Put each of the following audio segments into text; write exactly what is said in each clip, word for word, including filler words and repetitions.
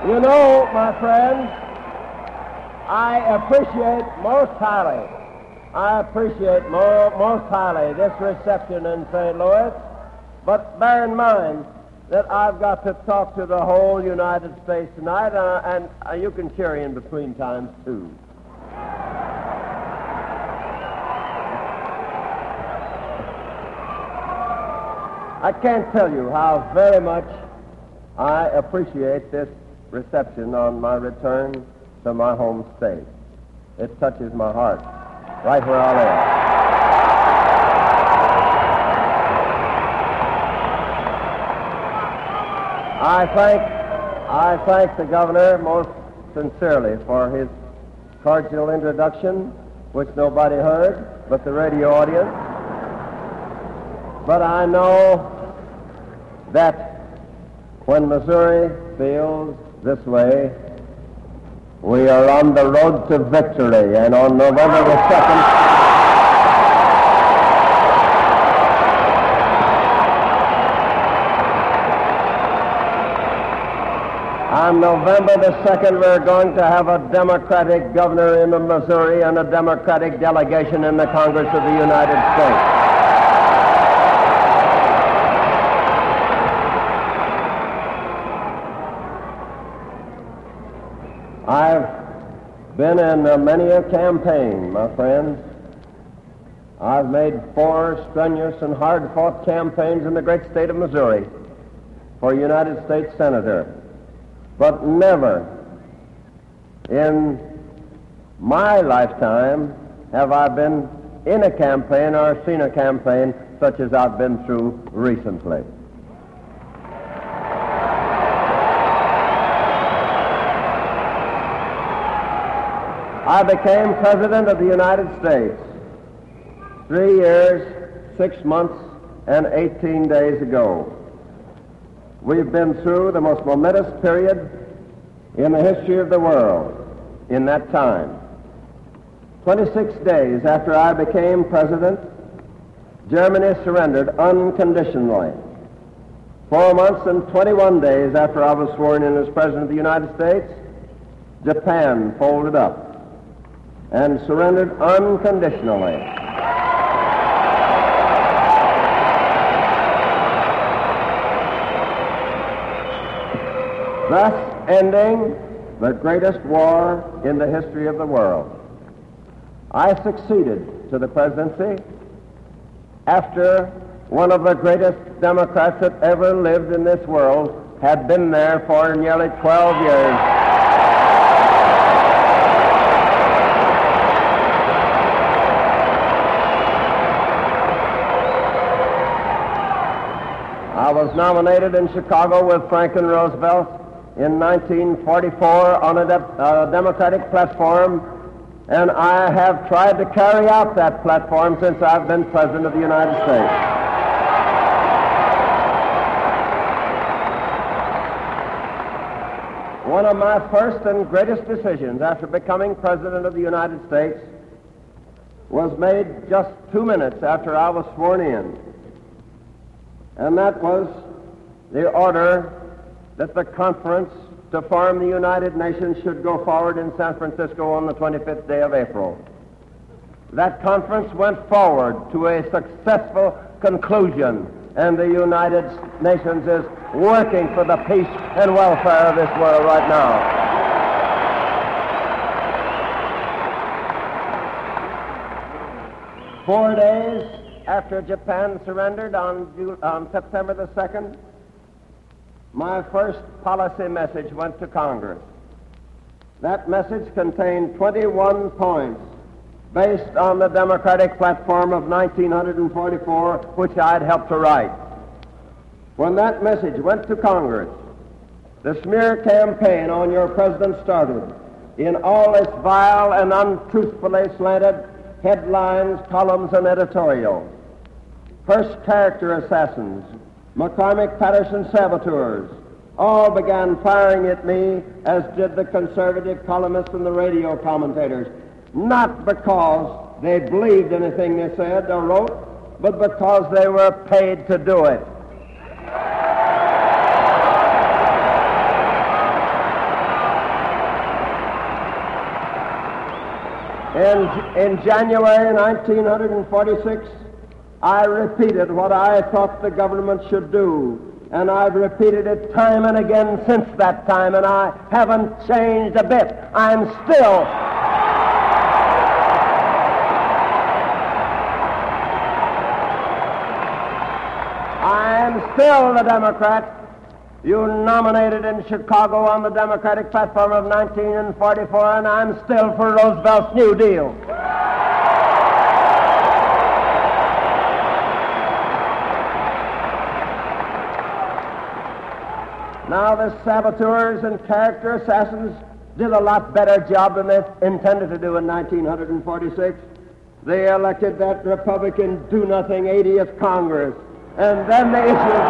You know, my friends, I appreciate most highly, I appreciate mo- most highly this reception in Saint Louis, but bear in mind that I've got to talk to the whole United States tonight, uh, and uh, you can cheer in between times, too. I can't tell you how very much I appreciate this reception on my return to my home state. It touches my heart right where I live. I thank, I thank the governor most sincerely for his cordial introduction, which nobody heard but the radio audience. But I know that when Missouri feels this way, we are on the road to victory, and on November the second, on November the second, we're going to have a Democratic governor in Missouri and a Democratic delegation in the Congress of the United States. I've been in uh, many a campaign, my friends. I've made four strenuous and hard-fought campaigns in the great state of Missouri for United States Senator. But never in my lifetime have I been in a campaign or seen a campaign such as I've been through recently. I became President of the United States three years, six months, and eighteen days ago. We've been through the most momentous period in the history of the world in that time. twenty-six days after I became President, Germany surrendered unconditionally. Four months and twenty-one days after I was sworn in as President of the United States, Japan folded up and surrendered unconditionally. Thus ending the greatest war in the history of the world. I succeeded to the presidency after one of the greatest Democrats that ever lived in this world had been there for nearly twelve years. I was nominated in Chicago with Franklin Roosevelt in nineteen forty-four on a de- uh, Democratic platform, and I have tried to carry out that platform since I've been President of the United States. One of my first and greatest decisions after becoming President of the United States was made just two minutes after I was sworn in. And that was the order that the conference to form the United Nations should go forward in San Francisco on the twenty-fifth day of April. That conference went forward to a successful conclusion, and the United Nations is working for the peace and welfare of this world right now. Four days after Japan surrendered on, on September the second, my first policy message went to Congress. That message contained twenty-one points based on the Democratic platform of nineteen forty-four, which I'd helped to write. When that message went to Congress, the smear campaign on your president started in all its vile and untruthfully slanted headlines, columns, and editorials. First character assassins, McCormick Patterson saboteurs, all began firing at me, as did the conservative columnists and the radio commentators, not because they believed anything they said or wrote, but because they were paid to do it. In, in January nineteen forty-six, I repeated what I thought the government should do. And I've repeated it time and again since that time, and I haven't changed a bit. I'm still... I'm still the Democrat you nominated in Chicago on the Democratic platform of nineteen forty-four, and I'm still for Roosevelt's New Deal. Now, the saboteurs and character assassins did a lot better job than they intended to do in nineteen forty-six. They elected that Republican do-nothing eightieth Congress, and then the issues...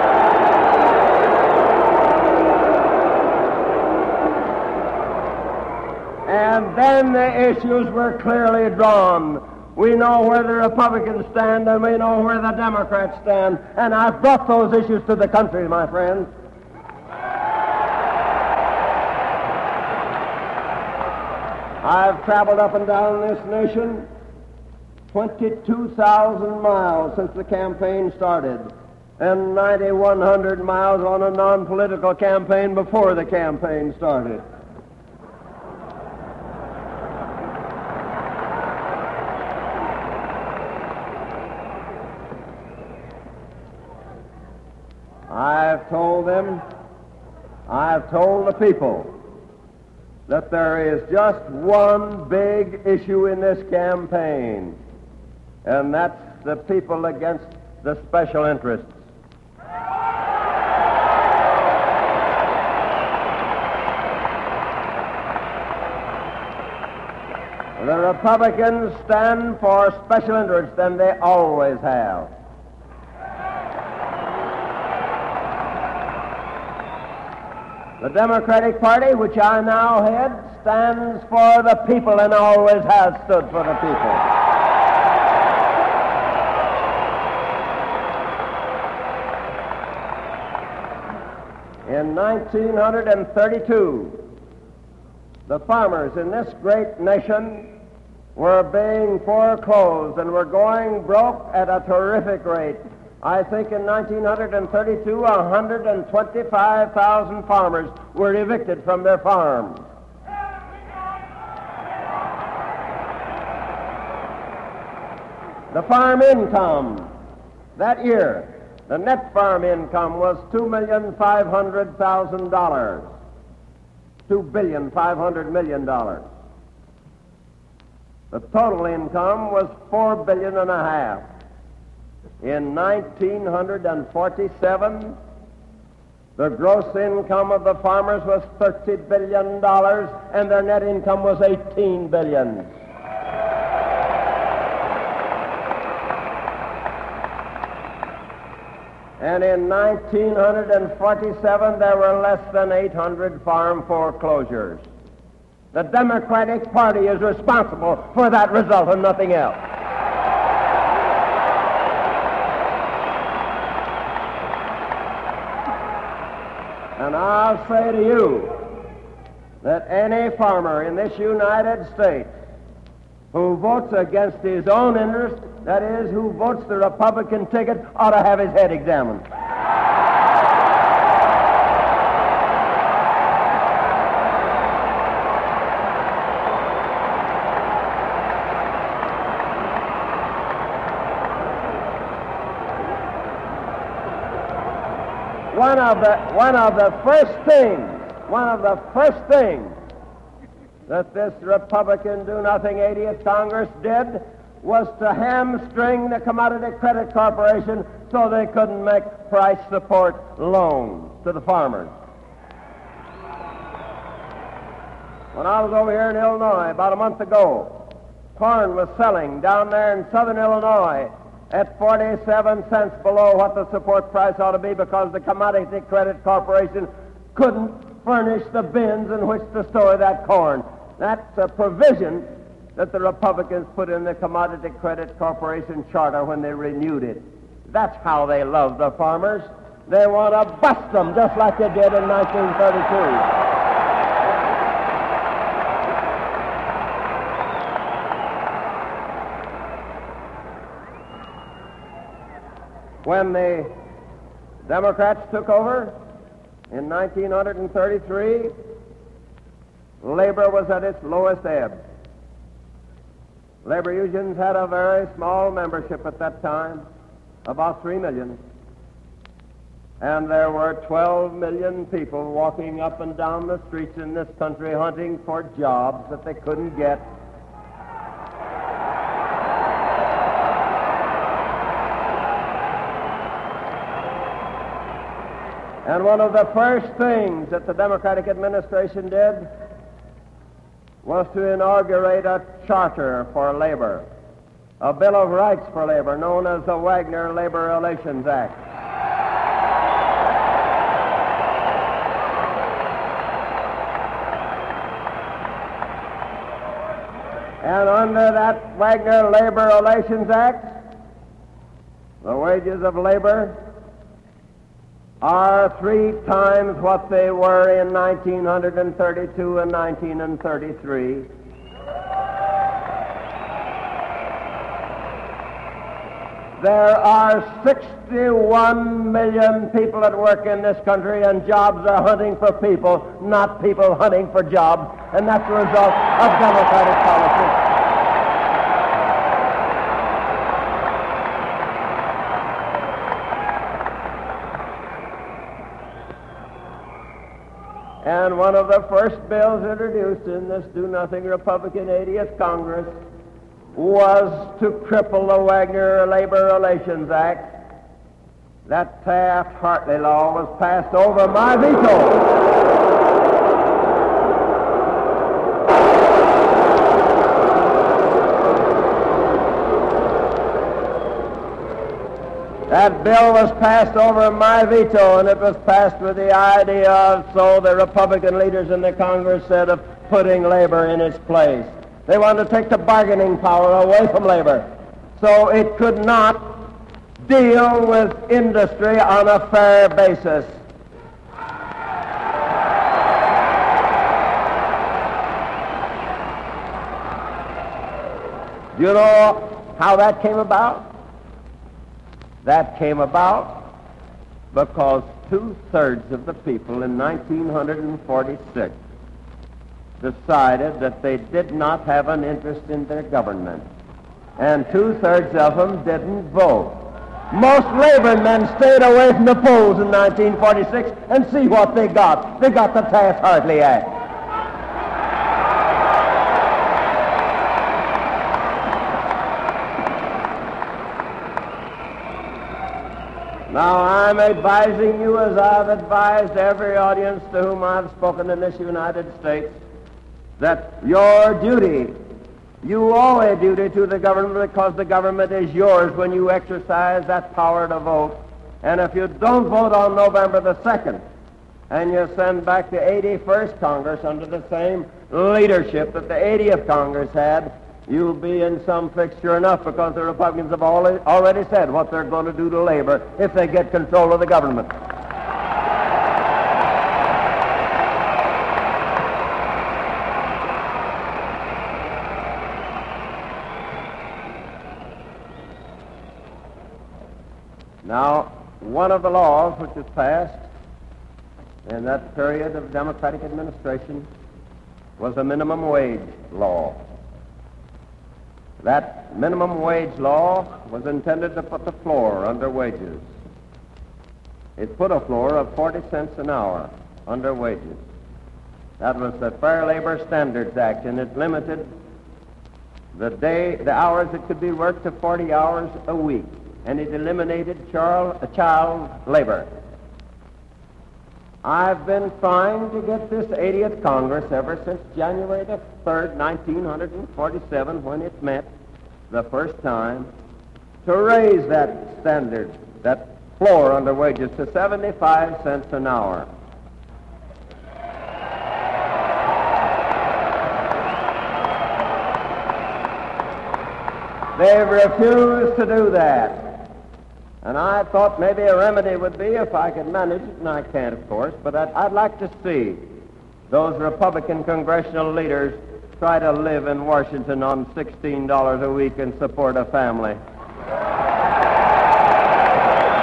and then the issues were clearly drawn. We know where the Republicans stand, and we know where the Democrats stand, and I've brought those issues to the country, my friends. I've traveled up and down this nation twenty-two thousand miles since the campaign started, and nine thousand one hundred miles on a non-political campaign before the campaign started. I've told them, I've told the people, that there is just one big issue in this campaign, and that's the people against the special interests. The Republicans stand for special interests, and they always have. The Democratic Party, which I now head, stands for the people and always has stood for the people. In nineteen thirty-two, the farmers in this great nation were being foreclosed and were going broke at a terrific rate. I think in nineteen thirty-two, one hundred twenty-five thousand farmers were evicted from their farms. The farm income that year, the net farm income was two million five hundred thousand dollars, two billion five hundred million dollars. The total income was four billion and a half. In nineteen forty-seven, the gross income of the farmers was thirty billion dollars, and their net income was eighteen billion dollars. And in nineteen forty-seven, there were less than eight hundred farm foreclosures. The Democratic Party is responsible for that result and nothing else. And I'll say to you that any farmer in this United States who votes against his own interest, that is, who votes the Republican ticket, ought to have his head examined. One of the one of the first things, one of the first things that this Republican do-nothing eightieth Congress did was to hamstring the Commodity Credit Corporation so they couldn't make price support loans to the farmers. When I was over here in Illinois about a month ago, corn was selling down there in southern Illinois at forty-seven cents below what the support price ought to be because the Commodity Credit Corporation couldn't furnish the bins in which to store that corn. That's a provision that the Republicans put in the Commodity Credit Corporation charter when they renewed it. That's how they love the farmers. They want to bust them just like they did in nineteen thirty-two. when the Democrats took over in nineteen thirty-three, labor was at its lowest ebb. Labor unions had a very small membership at that time, about three million. And there were twelve million people walking up and down the streets in this country hunting for jobs that they couldn't get. And one of the first things that the Democratic administration did was to inaugurate a charter for labor, a Bill of Rights for labor known as the Wagner Labor Relations Act. And under that Wagner Labor Relations Act, the wages of labor are three times what they were in nineteen thirty-two and nineteen thirty-three. There are sixty-one million people at work in this country, and jobs are hunting for people, not people hunting for jobs, and that's the result of Democratic policy. And one of the first bills introduced in this do-nothing Republican eightieth Congress was to cripple the Wagner Labor Relations Act. That Taft-Hartley law was passed over my veto. That bill was passed over my veto, and it was passed with the idea of, so the Republican leaders in the Congress said, of putting labor in its place. They wanted to take the bargaining power away from labor, so it could not deal with industry on a fair basis. Do you know how that came about? That came about because two-thirds of the people in nineteen forty-six decided that they did not have an interest in their government, and two-thirds of them didn't vote. Most labor men stayed away from the polls in nineteen forty-six, and see what they got. They got the Taft-Hartley Act. Now, I'm advising you, as I've advised every audience to whom I've spoken in this United States, that your duty, you owe a duty to the government because the government is yours when you exercise that power to vote. And if you don't vote on November the second, and you send back the eighty-first Congress under the same leadership that the eightieth Congress had, you'll be in some fix sure enough, because the Republicans have already said what they're going to do to labor if they get control of the government. Now, one of the laws which was passed in that period of Democratic administration was a minimum wage law. That minimum wage law was intended to put the floor under wages. It put a floor of forty cents an hour under wages. That was the Fair Labor Standards Act, and it limited the day, the hours that could be worked to forty hours a week, and it eliminated child, child labor. I've been trying to get this eightieth Congress ever since January the third, nineteen forty-seven, when it met the first time, to raise that standard, that floor under wages, to seventy-five cents an hour. They've refused to do that. And I thought maybe a remedy would be, if I could manage it, and I can't, of course, but I'd, I'd like to see those Republican congressional leaders try to live in Washington on sixteen dollars a week and support a family.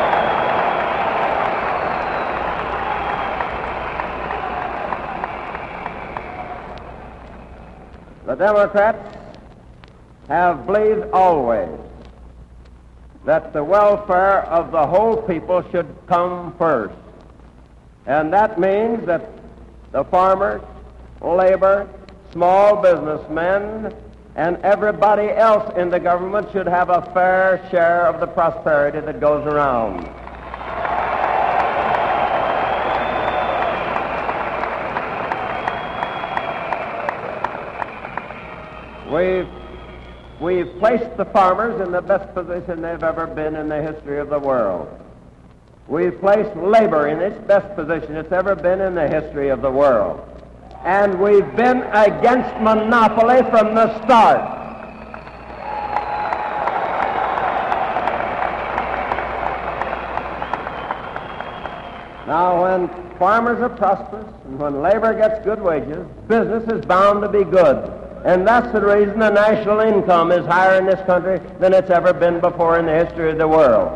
Democrats have believed always that the welfare of the whole people should come first. And that means that the farmers, labor, small businessmen, and everybody else in the government should have a fair share of the prosperity that goes around. We've, we've placed the farmers in the best position they've ever been in the history of the world. We've placed labor in its best position it's ever been in the history of the world. And we've been against monopoly from the start. Now, when farmers are prosperous and when labor gets good wages, business is bound to be good. And that's the reason the national income is higher in this country than it's ever been before in the history of the world.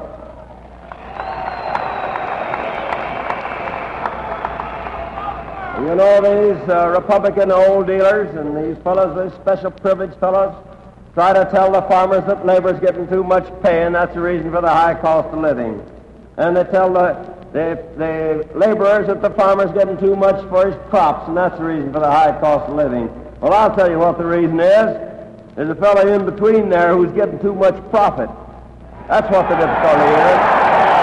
You know, these uh, Republican old dealers and these fellows, these special privileged fellows, try to tell the farmers that labor's getting too much pay, and that's the reason for the high cost of living. And they tell the, the, the laborers that the farmer's getting too much for his crops, and that's the reason for the high cost of living. Well, I'll tell you what the reason is. There's a fellow in between there who's getting too much profit. That's what the difficulty is.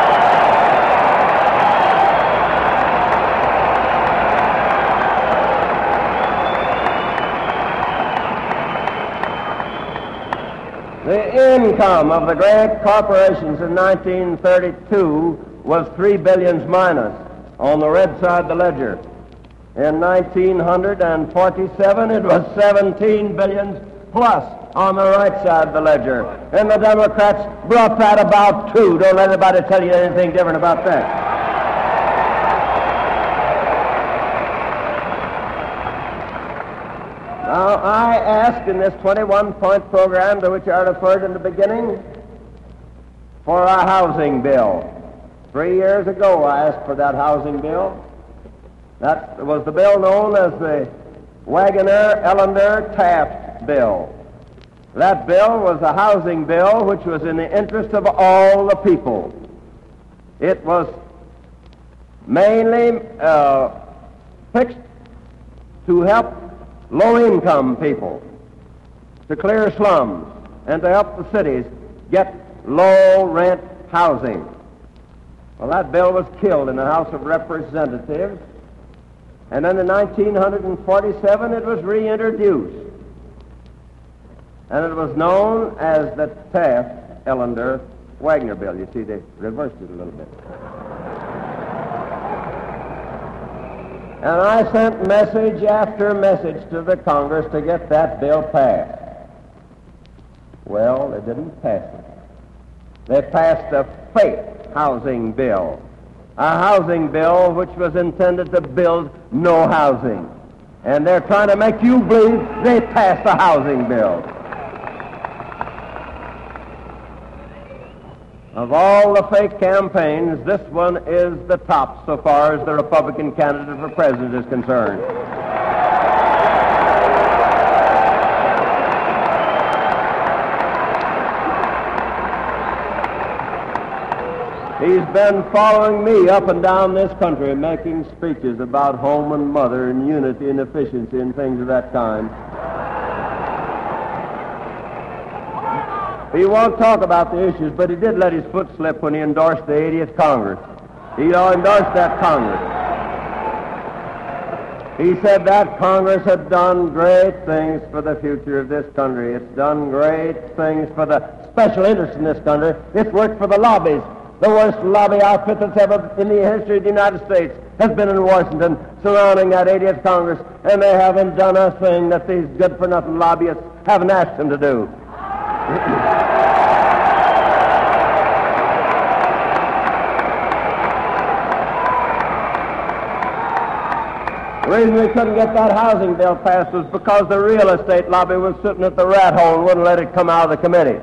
The income of the great corporations in nineteen thirty-two was three billions minus on the red side of the ledger. In nineteen forty-seven, it was seventeen billions plus on the right side of the ledger. And the Democrats brought that about too. Don't let anybody tell you anything different about that. Now, I asked in this twenty-one point program to which I referred in the beginning for a housing bill. Three years ago, I asked for that housing bill. That was the bill known as the Wagoner-Ellender-Taft bill. That bill was a housing bill which was in the interest of all the people. It was mainly uh, fixed to help low-income people, to clear slums, and to help the cities get low-rent housing. Well, that bill was killed in the House of Representatives, and then in nineteen forty-seven it was reintroduced, and it was known as the Taft-Ellender-Wagner bill. You see, they reversed it a little bit. And I sent message after message to the Congress to get that bill passed. Well, they didn't pass it. They passed a fake housing bill, a housing bill which was intended to build no housing. And they're trying to make you believe they passed a housing bill. Of all the fake campaigns, this one is the top so far as the Republican candidate for president is concerned. He's been following me up and down this country, making speeches about home and mother and unity and efficiency and things of that kind. He won't talk about the issues, but he did let his foot slip when he endorsed the eightieth Congress. He endorsed that Congress. He said that Congress had done great things for the future of this country. It's done great things for the special interests in this country. It's worked for the lobbies. The worst lobby outfit that's ever in the history of the United States has been in Washington surrounding that eightieth Congress, and they haven't done a thing that these good-for-nothing lobbyists haven't asked them to do. The reason we couldn't get that housing bill passed was because the real estate lobby was sitting at the rat hole and wouldn't let it come out of the committee.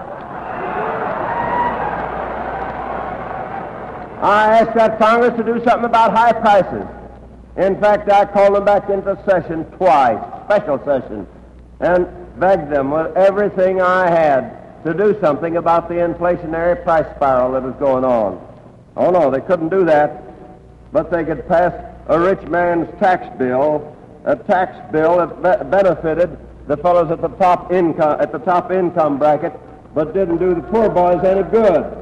I asked that Congress to do something about high prices. In fact, I called them back into session twice, special session, and begged them with everything I had to do something about the inflationary price spiral that was going on. Oh, no, they couldn't do that, but they could pass a rich man's tax bill, a tax bill that be- benefited the fellows at the top income at the top income bracket, but didn't do the poor boys any good.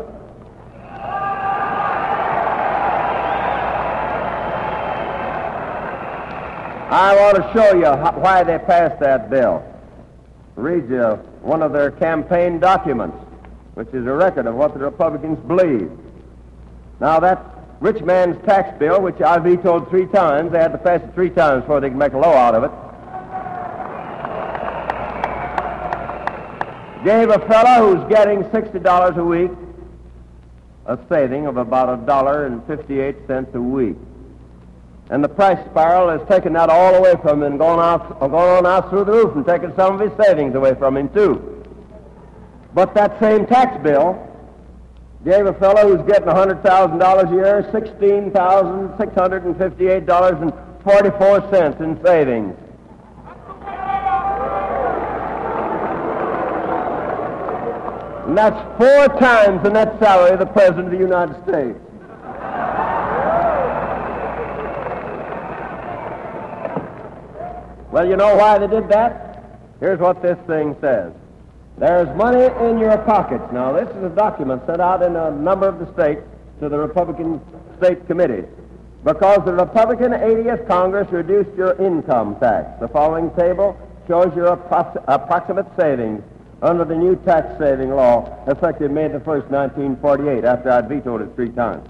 I want to show you how, why they passed that bill. Read you one of their campaign documents, which is a record of what the Republicans believe. Now, that rich man's tax bill, which I vetoed three times, they had to pass it three times before they could make a law out of it, gave a fellow who's getting sixty dollars a week a saving of about a dollar and fifty-eight cents a week. And the price spiral has taken that all away from him and gone out, gone on out through the roof and taken some of his savings away from him, too. But that same tax bill gave a fellow who's getting one hundred thousand dollars a year sixteen thousand six hundred fifty-eight dollars and forty-four cents in savings. And that's four times the net salary of the President of the United States. Well, you know why they did that? Here's what this thing says. There's money in your pockets. Now, this is a document sent out in a number of the states to the Republican state committees because the Republican eightieth Congress reduced your income tax. The following table shows your appro- approximate savings under the new tax saving law effective May the first, nineteen forty-eight, after I'd vetoed it three times.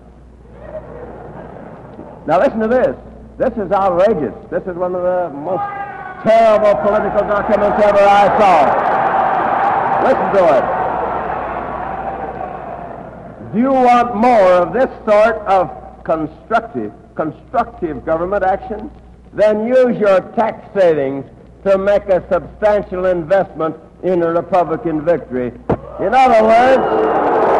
Now, listen to this. This is outrageous. This is one of the most terrible political documents ever I saw. Listen to it. Do you want more of this sort of constructive, constructive government action? Then use your tax savings to make a substantial investment in a Republican victory. In other words,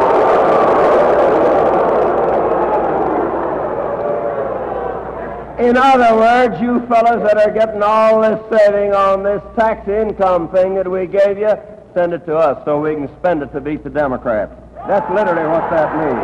In other words, you fellows that are getting all this saving on this tax income thing that we gave you, send it to us so we can spend it to beat the Democrats. That's literally what that means.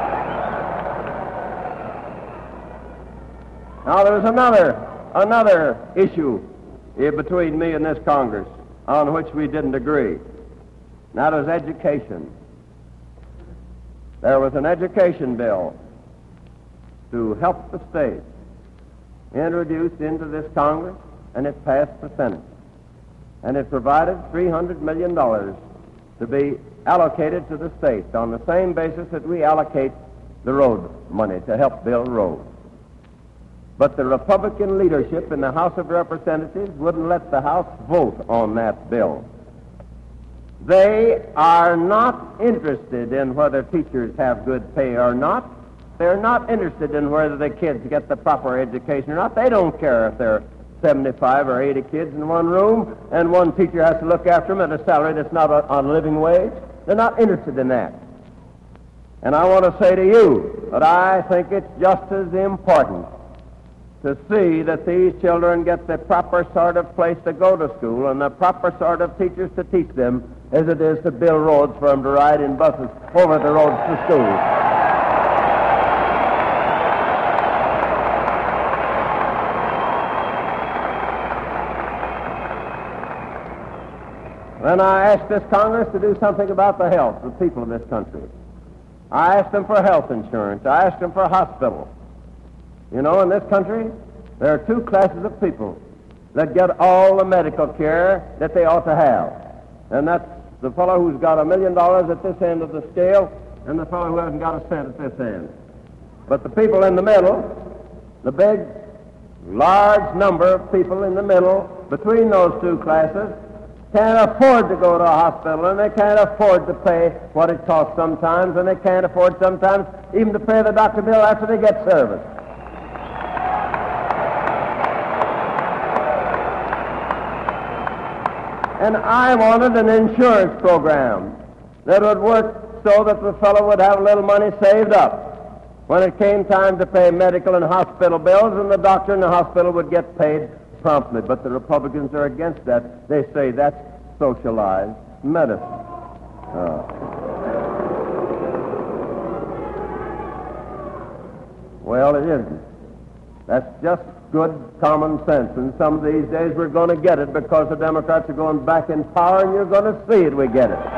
Now, there's another, another issue eh, between me and this Congress on which we didn't agree. And that was education. There was an education bill to help the states introduced into this Congress, and it passed the Senate. And it provided three hundred million dollars to be allocated to the states on the same basis that we allocate the road money to help build roads. But the Republican leadership in the House of Representatives wouldn't let the House vote on that bill. They are not interested in whether teachers have good pay or not. They're not interested in whether the kids get the proper education or not. They don't care if there are seventy-five or eighty kids in one room and one teacher has to look after them at a salary that's not on a living wage. They're not interested in that. And I want to say to you that I think it's just as important to see that these children get the proper sort of place to go to school and the proper sort of teachers to teach them as it is to build roads for them to ride in buses over the roads to school. Then I asked this Congress to do something about the health of the people of this country. I asked them for health insurance. I asked them for hospitals. You know, in this country, there are two classes of people that get all the medical care that they ought to have. And that's the fellow who's got a million dollars at this end of the scale and the fellow who hasn't got a cent at this end. But the people in the middle, the big, large number of people in the middle between those two classes, can't afford to go to a hospital, and they can't afford to pay what it costs sometimes, and they can't afford sometimes even to pay the doctor bill after they get service. And I wanted an insurance program that would work so that the fellow would have a little money saved up when it came time to pay medical and hospital bills, and the doctor in the hospital would get paid promptly, but the Republicans are against that. They say that's socialized medicine. Oh. Well, it isn't. That's just good common sense, and some of these days we're going to get it because the Democrats are going back in power, and you're going to see it, we get it.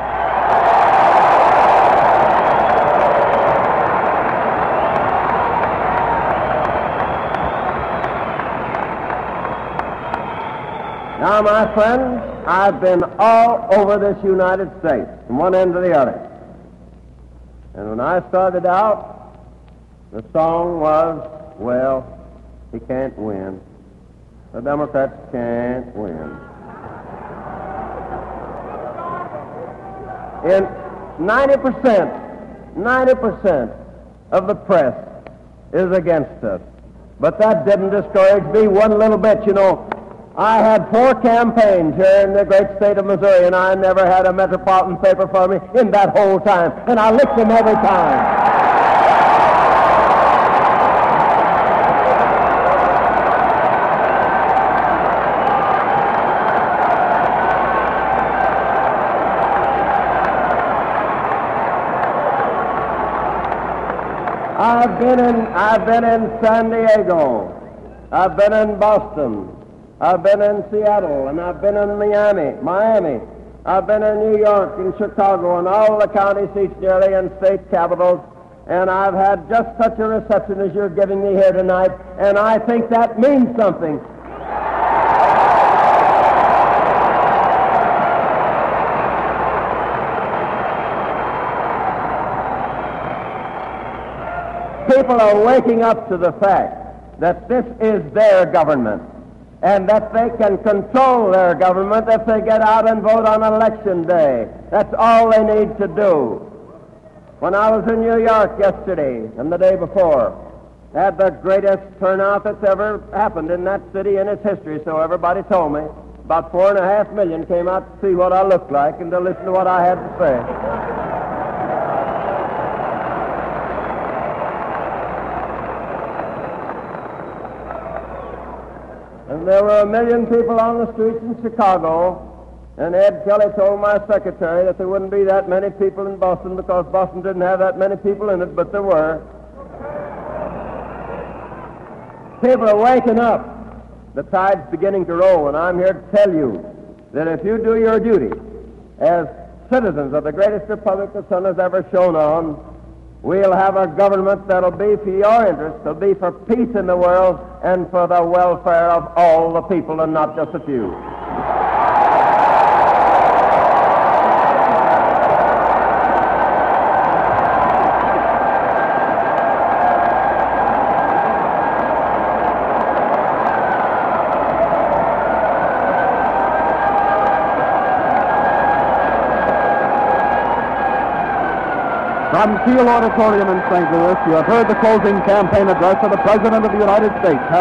Now, my friends, I've been all over this United States, from one end to the other. And when I started out, the song was, well, he can't win. The Democrats can't win. In ninety percent, ninety percent of the press is against us. But that didn't discourage me one little bit, you know. I had four campaigns here in the great state of Missouri, and I never had a metropolitan paper for me in that whole time, and I licked them every time. I've been in I've been in San Diego, I've been in Boston, I've been in Seattle, and I've been in Miami, Miami. I've been in New York and Chicago and all the county seats nearly and state capitals, and I've had just such a reception as you're giving me here tonight, and I think that means something. People are waking up to the fact that this is their government, and that they can control their government if they get out and vote on election day. That's all they need to do. When I was in New York yesterday and the day before, had the greatest turnout that's ever happened in that city in its history, so everybody told me. About four and a half million came out to see what I looked like and to listen to what I had to say. And there were a million people on the streets in Chicago, and Ed Kelly told my secretary that there wouldn't be that many people in Boston because Boston didn't have that many people in it, but there were. People are waking up. The tide's beginning to roll, and I'm here to tell you that if you do your duty as citizens of the greatest republic the sun has ever shone on, we'll have a government that'll be for your interest, that'll be for peace in the world and for the welfare of all the people and not just a few. From Thiel Auditorium in Saint Louis, you have heard the closing campaign address of the President of the United States.